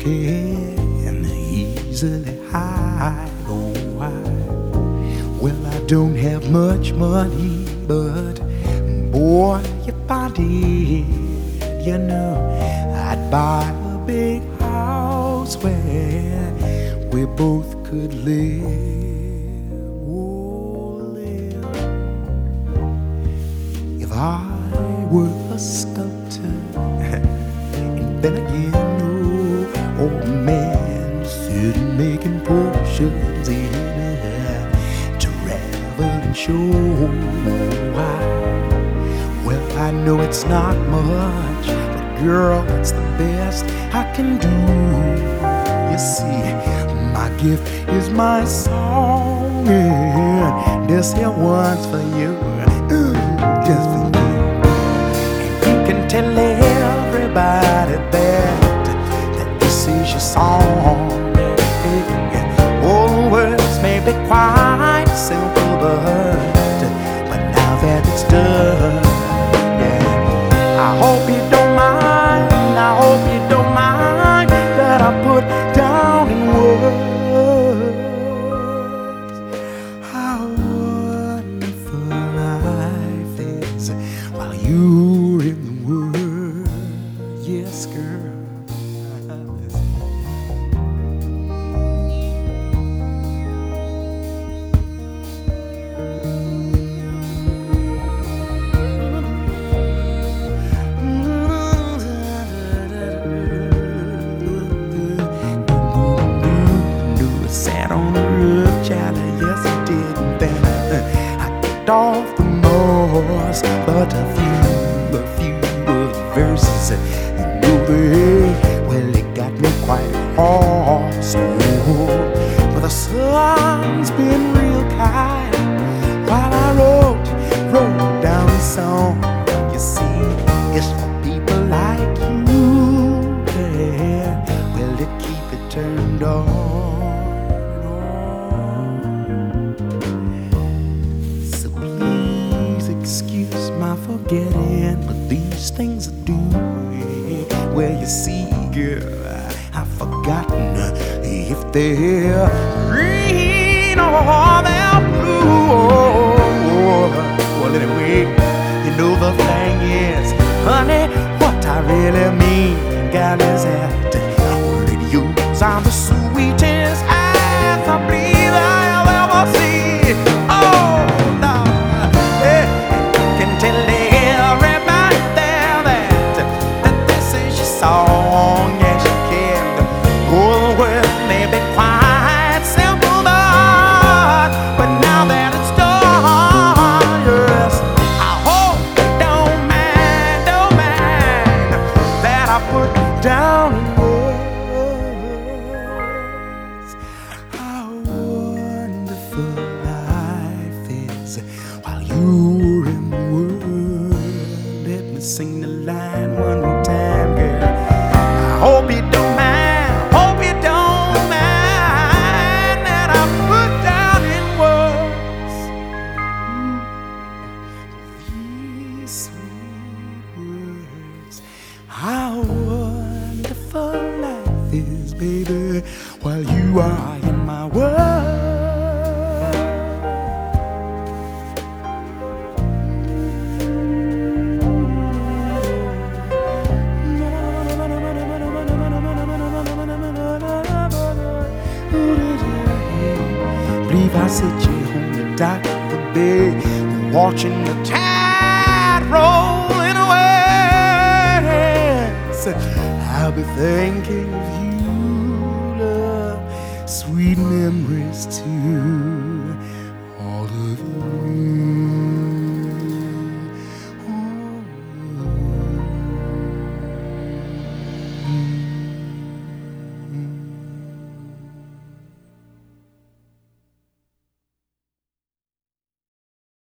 can easily hide. Oh, well, I don't have much money, but boy, if I did, you know, I'd buy a big house where we both could live. Oh, live. If I were a sculptor, and then again, oh man, sitting making potions in travel and show. Well, I know it's not much, but girl, it's the best I can do. You see, my gift is my song, and this here one's for you, just for you. And you can tell everybody that this is your song. All the words may be quite simple, but now that it's done, yeah, I hope you don't mind. I hope you don't mind that I put down in words how wonderful life is while you're in the world. Yes, girl. Sat on the roof, child, yes I did. And then I kicked off the most, but a few of the verses, you know they, well, it got me quite hoarse. Oh, but the sun's been real kind while I wrote down the song. You see, it's for people like you, yeah, well, to keep it turned on. Excuse my forgetting, but these things I do. Well, you see, girl, I've forgotten if they're green or they're blue. Well, anyway, you know the thing is, honey, what I really mean, God, is that radios are the sweetest ass I believe I'll ever see. Oh, no. Tell everybody there that this is your song, yes you can. Oh, the words may be quite simple, but now that it's done, yes, I hope you don't mind that I put down in words how wonderful life is while you're in the world. Let me sing the line one more time, girl. I hope you don't mind, hope you don't mind that I put down in words these sweet words. How wonderful life is, baby, while you are in my world. Believe I sit you on the dock of the bay, watching the tide rolling away. I'll be thinking of you, love, sweet memories too, all of you.